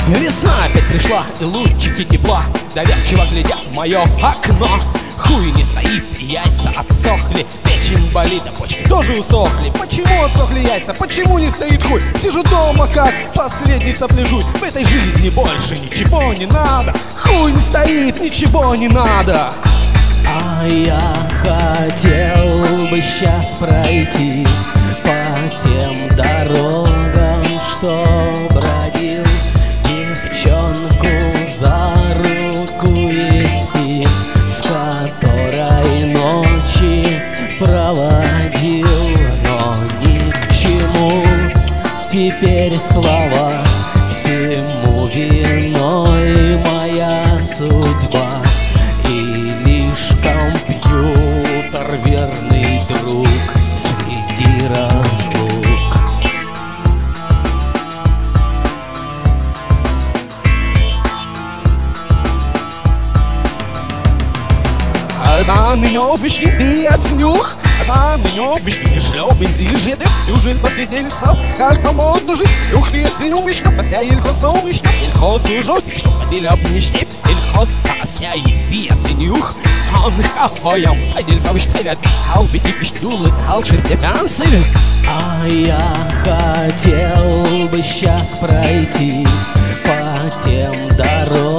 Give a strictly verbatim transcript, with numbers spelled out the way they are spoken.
Весна опять пришла, и лучики тепла доверчиво глядят в мое окно. Хуй не стоит, яйца отсохли, печень болит, а почки тоже усохли. Почему отсохли яйца, почему не стоит хуй? Сижу дома как последний сопляжуй. В этой жизни больше ничего не надо. Хуй не стоит, ничего не надо. А я хотел бы сейчас пройти по тем дорогам, что бродил, девчонку за руку вести, с которой ночи проводил. Но ни к чему теперь слова, всему виной моя судьба. И лишь компьютер верный друг среди разлук. Она меня вишни бьет нюх, она меня вишни шлёбен зижет, южит посидели сам, как команду жить, юх лет зинувишка, посля ильхосовишка, ильхосу жопик, что подели обнищи, ильхос касня и бьет зинюх. Он хахоям, один кавиш привет, хау бити пиштюлы, хал шертепянсы. А я хотел бы сейчас пройти по тем дорогам,